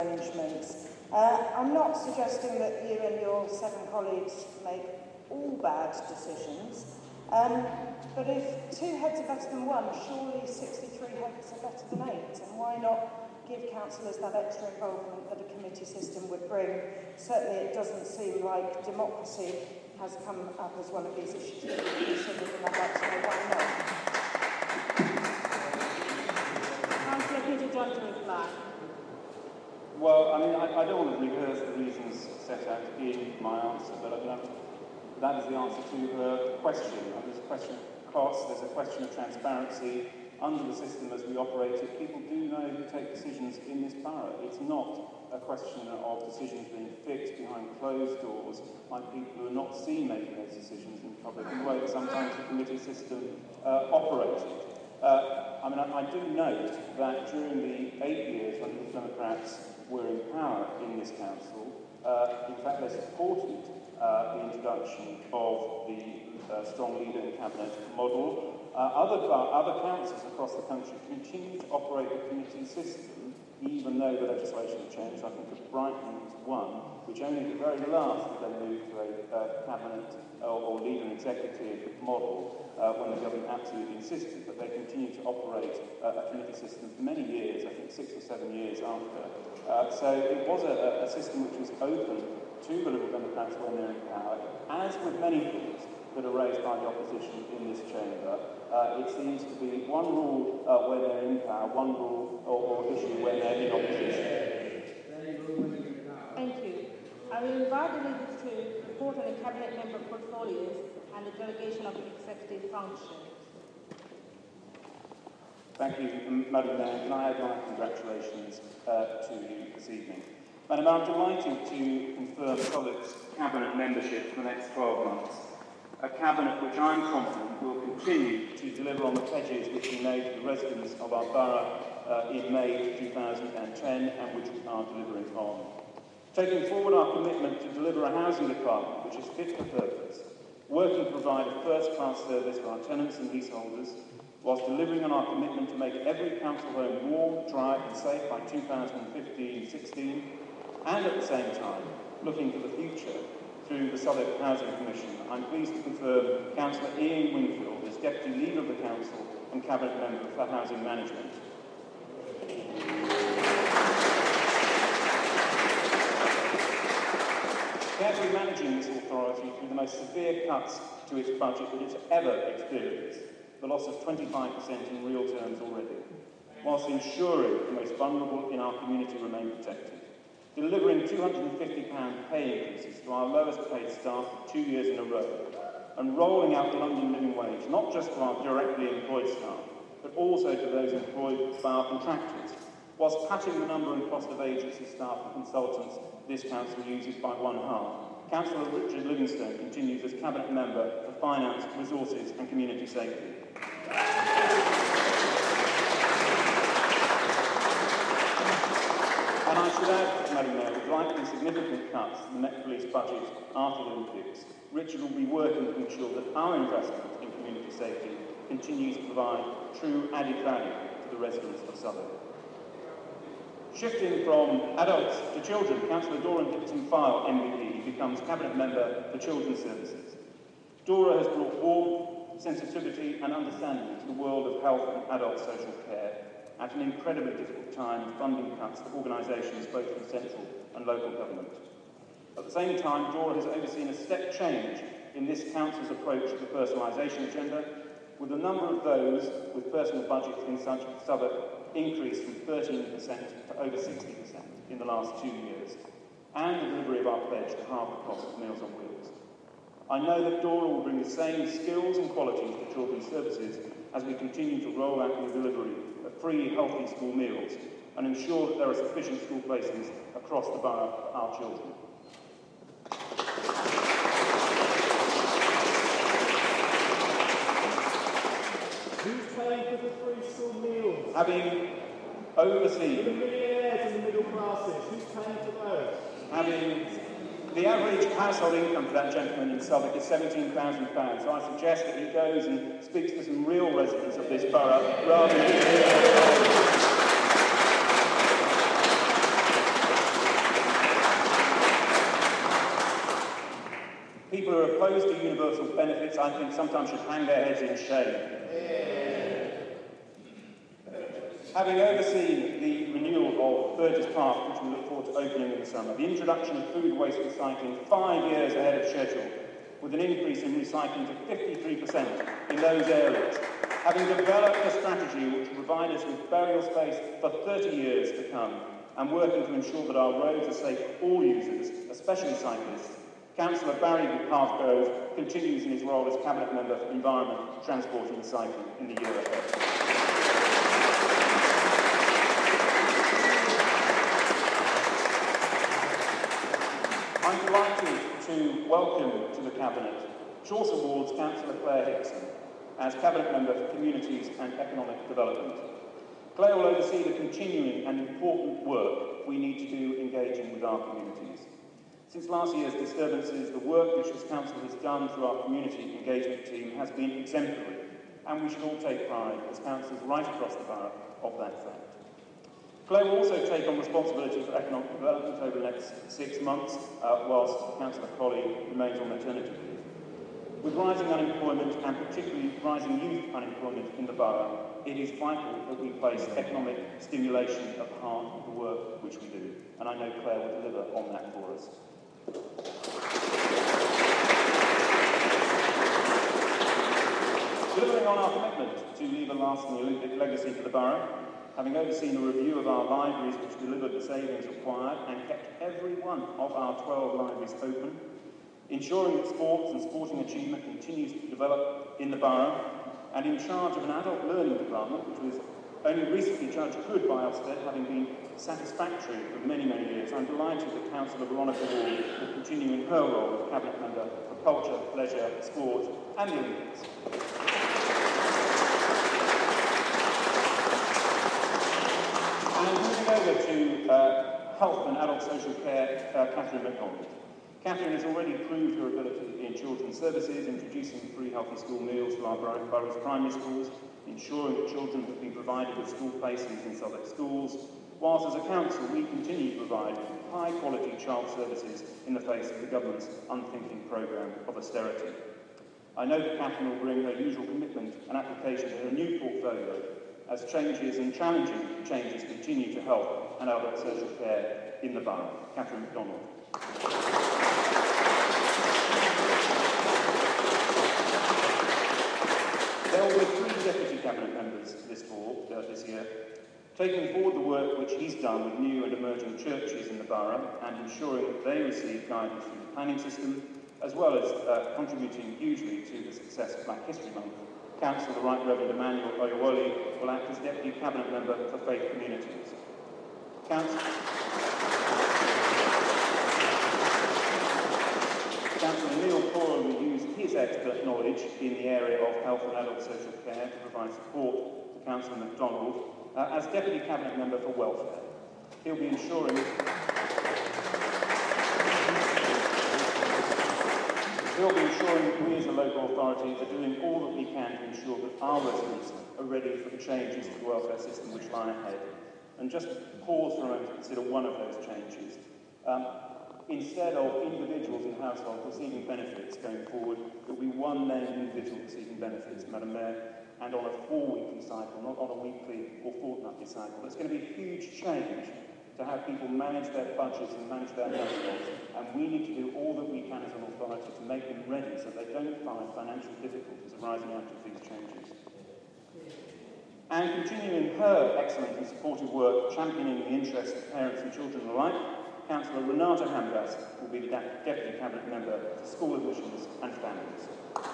arrangements. I'm not suggesting that you and your 7 colleagues make all bad decisions, but if 2 heads are better than 1, surely 63 heads are better than 8, and why not give councillors that extra involvement that a committee system would bring? Certainly it doesn't seem like democracy has come up as one of these issues that we considered, and I'd like to know why not. Councillor Peter John to reply. Well, I mean, I don't want to rehearse the reasons set out in my answer, but that is the answer to her question. There's a question of cost, there's a question of transparency. Under the system as we operate it, people do know who take decisions in this borough. It's not a question of decisions being fixed behind closed doors by people who are not seen making those decisions in public, in the way that sometimes the committee system operated. I do note that during the 8 years when the Democrats were in power in this council, in fact they supported the introduction of the strong leader in cabinet model. Other councils across the country continue to operate the committee system, even though the legislation changed. I think of Brighton was one, which only at the very last did they move to a cabinet or leader and executive model when the government absolutely insisted, but they continue to operate a committee system for many years, I think 6 or 7 years after. So it was a system which was open to the Liberal Democrats when they're in power, as with many things that are raised by the opposition in this chamber. It seems to be one rule when they're in power, one rule or issue when they're in opposition. Thank you. I will invite the leaders to report on the cabinet member portfolios and the delegation of executive functions. Thank you, Madam Mayor. Can I add my congratulations to you this evening? Madam Mayor, I'm delighted to confirm Southwark's cabinet membership for the next 12 months. A cabinet which I'm confident will continue to deliver on the pledges which we made to the residents of our borough in May 2010 and which we are delivering on. Taking forward our commitment to deliver a housing department which is fit for purpose, working to provide a first-class service for our tenants and leaseholders, whilst delivering on our commitment to make every council home warm, dry and safe by 2015-16, and at the same time looking to the future through the Southwark Housing Commission. I'm pleased to confirm Councillor Ian Wingfield as Deputy Leader of the Council and Cabinet Member for Housing Management. Carefully managing this authority through the most severe cuts to its budget that it's ever experienced, the loss of 25% in real terms already, whilst ensuring the most vulnerable in our community remain protected. Delivering £250 pay increases to our lowest paid staff for 2 years in a row, and rolling out the London Living Wage, not just to our directly employed staff, but also to those employed by our contractors, whilst cutting the number and cost of agency staff and consultants this council uses by 1/2. Councillor Richard Livingstone continues as Cabinet Member for Finance, Resources and Community Safety. And I should add, Madam Mayor, with likely significant cuts to the Met Police budget after the Olympics, Richard will be working to ensure that our investment in community safety continues to provide true added value to the residents of Southwark. Shifting from adults to children, Councillor Dora Dixon-File, MBE, becomes Cabinet Member for Children's Services. Dora has brought warmth, sensitivity and understanding to the world of health and adult social care at an incredibly difficult time of funding cuts to organisations both from central and local government. At the same time, Dora has overseen a step change in this council's approach to the personalisation agenda, with the number of those with personal budgets in Southwark increased from 13% to over 60% in the last 2 years, and the delivery of our pledge to halve the cost of Meals on Wheels. I know that Dora will bring the same skills and qualities to children's services as we continue to roll out the delivery of free, healthy school meals and ensure that there are sufficient school places across the borough for our children. Who's paying for the free school meals? Having overseen the millionaires and the middle classes, who's paying for those? Having the average household income for that gentleman in Southwark is £17,000, so I suggest that he goes and speaks to some real residents of this borough rather than opposed to universal benefits, I think, sometimes should hang their heads in shame. Having overseen the renewal of Burgess Park, which we look forward to opening in the summer, the introduction of food waste recycling 5 years ahead of schedule, with an increase in recycling to 53% in those areas, having developed a strategy which will provide us with burial space for 30 years to come, and working to ensure that our roads are safe for all users, especially cyclists, Councillor Barry Hargrove continues in his role as Cabinet Member for Environment, Transport and Recycling in the year ahead. I'm delighted to welcome to the Cabinet Chaucer Ward's Councillor Claire Hickson as Cabinet Member for Communities and Economic Development. Claire will oversee the continuing and important work we need to do engaging with our communities. Since last year's disturbances, the work which this Council has done through our community engagement team has been exemplary, and we should all take pride as councillors right across the borough of that fact. Claire will also take on responsibility for economic development over the next 6 months, whilst Councillor Colley remains on maternity leave. With rising unemployment, and particularly rising youth unemployment in the borough, it is vital that we place economic stimulation at the heart of the work which we do, and I know Claire will deliver on that for us. Delivering on our commitment to leave a lasting Olympic legacy for the borough, having overseen a review of our libraries which delivered the savings required and kept every one of our 12 libraries open, ensuring that sports and sporting achievement continues to develop in the borough, and in charge of an adult learning department which was only recently judged good by Ofsted, having been satisfactory for many, many years. I'm delighted that Councillor Veronica Ward will continue in her role as Cabinet Member for Culture, Leisure, Sport and the Olympics. And moving over to Health and Adult Social Care, Catherine McDonald. Catherine has already proved her ability in children's services, introducing free healthy school meals to our borough's primary schools, ensuring that children have been provided with school places in Southwark schools, whilst as a council we continue to provide high-quality child services in the face of the government's unthinking programme of austerity. I know that Catherine will bring her usual commitment and application to her new portfolio as changes and challenging changes continue to help and adult social care in the borough. Catherine McDonald. There will be 3 Deputy Cabinet Members this year, taking forward the work which he's done with new and emerging churches in the borough and ensuring that they receive guidance through the planning system, as well as contributing hugely to the success of Black History Month. Councillor the Right Reverend Emmanuel Oyewole will act as Deputy Cabinet Member for Faith Communities. Councillor Neil Coyle will use his expert knowledge in the area of health and adult social care to provide support to Councillor MacDonald as Deputy Cabinet Member for Welfare. He'll be ensuring that we as a local authority are doing all that we can to ensure that our residents are ready for the changes to the welfare system which lie ahead. And just pause for a moment to consider one of those changes. Instead of individuals in households receiving benefits going forward, there will be one named individual receiving benefits, Madam Mayor, and on a 4-weekly cycle, not on a weekly or fortnightly cycle. It's going to be a huge change to how people manage their budgets and manage their households, and we need to do all that we can as an authority to make them ready so they don't find financial difficulties arising out of these changes. And continuing her excellent and supportive work championing the interests of parents and children alike, Councillor Renata Hambras will be the Deputy Cabinet Member for School Admissions and Families.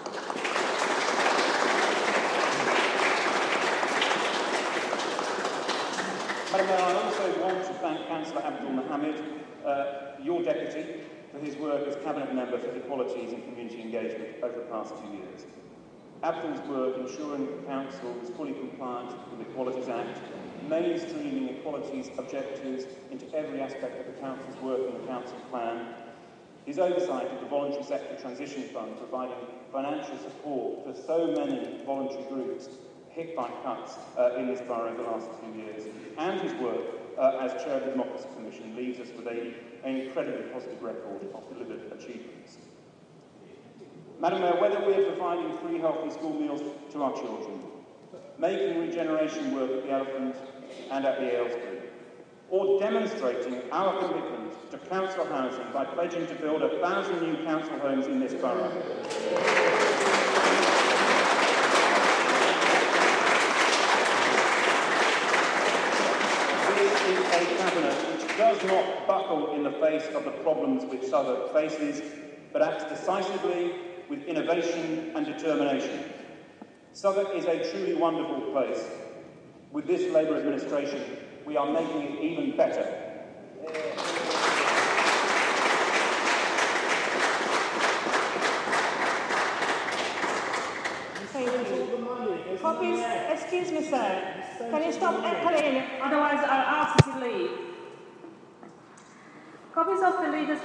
Madam Mayor, I also want to thank Councillor Abdul Mohammed, your Deputy, for his work as Cabinet Member for Equalities and Community Engagement over the past 2 years. Abdul's work ensuring that the Council was fully compliant with the Equalities Act, mainstreaming equalities objectives into every aspect of the Council's work and the Council plan, his oversight of the Voluntary Sector Transition Fund, providing financial support for so many voluntary groups hit by cuts in this borough over the last 2 years, and his work as Chair of the Democracy Commission leaves us with an incredibly positive record of delivered achievements. Madam Mayor, whether we are providing free healthy school meals to our children, making regeneration work at the Elephant and at the Aylesbury, or demonstrating our commitment to council housing by pledging to build 1,000 new council homes in this borough. This is a cabinet which does not buckle in the face of the problems which Southwark faces, but acts decisively with innovation and determination. Southwark is a truly wonderful place. With this Labour administration, we are making it even better. Thank you. Copies, excuse me, sir. Can you stop echoing? Otherwise, I'll ask you to leave. Copies of the leaders'